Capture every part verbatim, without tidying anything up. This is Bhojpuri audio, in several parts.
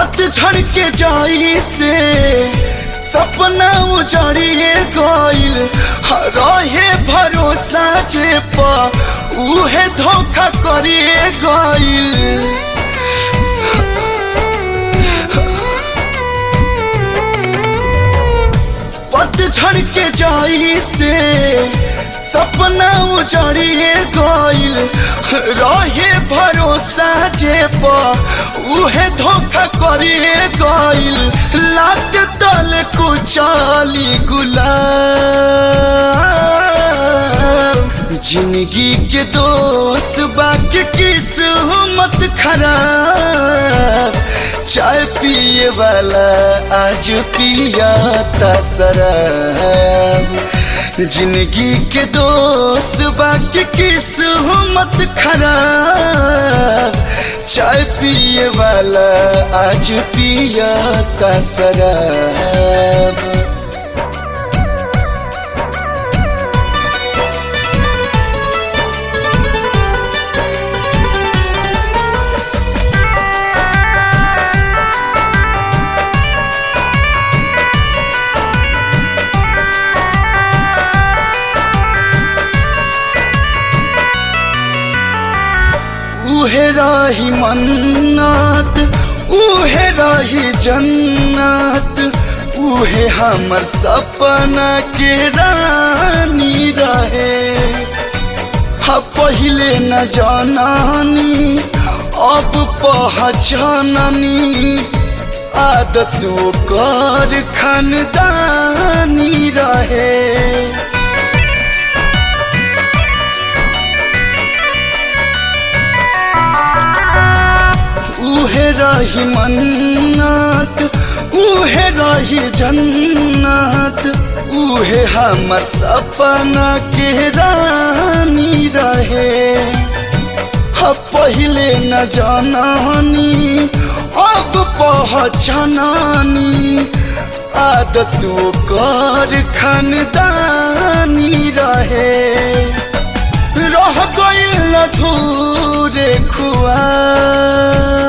पतझड़ के जाई से सपना उजड़िए गइल, रहे भरोसा जे पा उहे धोखा करिए गइल। पतझड़ के जाई से सपना उजड़िए गइल, रहे भरोसा जे पा उहे धोखा करिए गइल। लात तल कुचाली गुलाब, जिंदगी के दोस्त बाकी किस्मत खराब। चाय पिए वाला आज पियाता शराब, जिंदगी के दोस्त बाकी किस्मत खराब। चाय पिए वाला आज पियाता शराब। उहे रही मन्नत, उहे रही जन्नत, उहे हमर सपना के रानी रहे। हा पहिले न जाननी अब पहचाननी, आदत ओकर खानदानी रहे। उहे रही मन्नत, उहे रही जन्नत, उहे हमर सपना के रानी रहे। हा पहिले न जाननी अब पहचाननी, आदत ओकर खानदानी रहे। रह गइल अधूरे ख्वाब,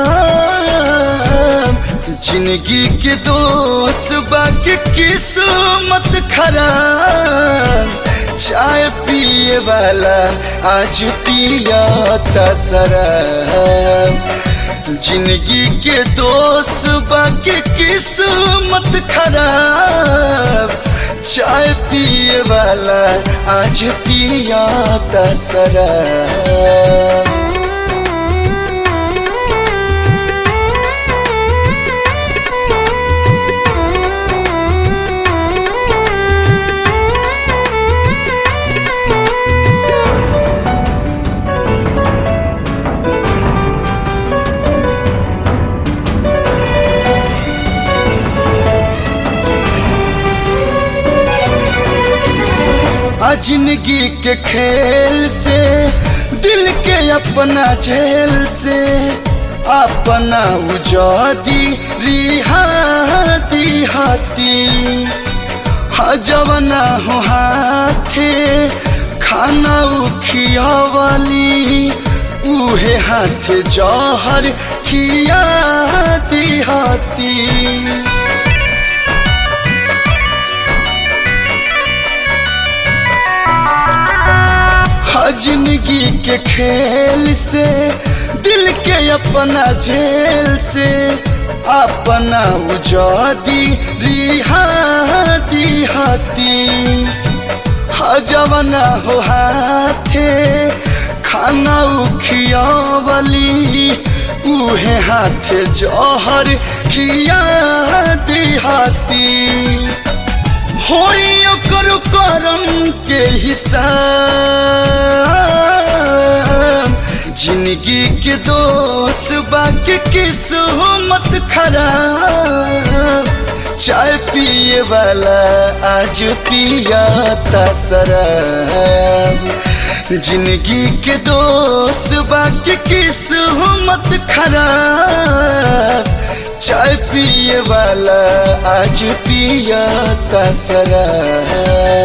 जिंदगी के दोस्त बाकी किस्मत खराब। चाय पिए वाला आज पियाता शराब, जिंदगी के दोस्त बाकी किस्मत खराब। चाय पिए वाला आज पियाता शराब। जिंदगी के खेल से, दिल के अपना झेल से, अपना उजादी रिहाती हाथी। हजवना हो हाथे खाना खियावाली, उहे हाथे जहर खियाती हाथी। जिंदगी के खेल से, दिल के अपना झेल से, अपना उजादी रिहाती हाथी। हजवना हो हाथे खाना खियावली, उहे हाथे जहर खियाती हाथी। होई ओकर करम के हिसाब, जिंदगी के दोस्त बाकी किस्मत खराब। चाय पिए वाला आज पियाता शराब, जिंदगी के दोस्त बाकी किस्मत खराब। चाय पिए वाला आज पियाता शराब।